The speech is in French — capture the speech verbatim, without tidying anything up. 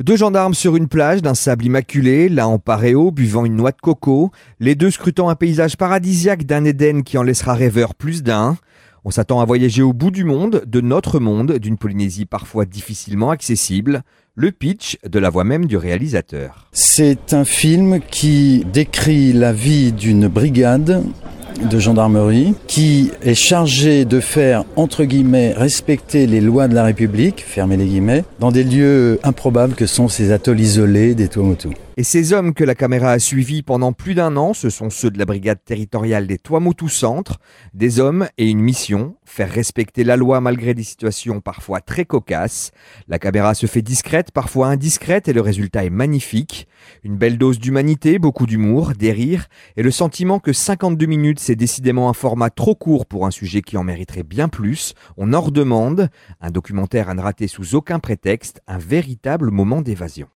Deux gendarmes sur une plage d'un sable immaculé, l'un en paréo, buvant une noix de coco, les deux scrutant un paysage paradisiaque d'un Éden qui en laissera rêveur plus d'un. On s'attend à voyager au bout du monde, de notre monde, d'une Polynésie parfois difficilement accessible. Le pitch de la voix même du réalisateur. C'est un film qui décrit la vie d'une brigade de gendarmerie qui est chargée de faire, entre guillemets, respecter les lois de la République, fermez les guillemets, dans des lieux improbables que sont ces atolls isolés des Tuamotu. Et ces hommes que la caméra a suivis pendant plus d'un an, ce sont ceux de la brigade territoriale des Tuamotu Centre. Des hommes et une mission, faire respecter la loi malgré des situations parfois très cocasses. La caméra se fait discrète, parfois indiscrète, et le résultat est magnifique. Une belle dose d'humanité, beaucoup d'humour, des rires, et le sentiment que cinquante-deux minutes, c'est décidément un format trop court pour un sujet qui en mériterait bien plus. On en redemande. Un documentaire à ne rater sous aucun prétexte, un véritable moment d'évasion.